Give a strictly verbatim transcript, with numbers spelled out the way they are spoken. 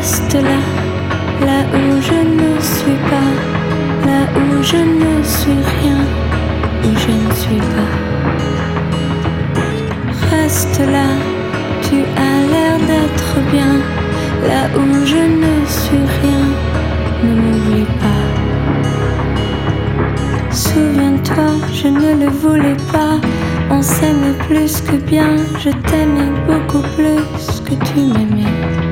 Reste là, là où je ne suis pas, là où je ne suis rien, où je ne suis pas. Reste là, tu as l'air d'être bien, là où je ne suis rien, ne m'oublie pas. Souviens-toi, je ne le voulais pas, on s'aimait plus que bien, je t'aimais beaucoup plus que tu m'aimais.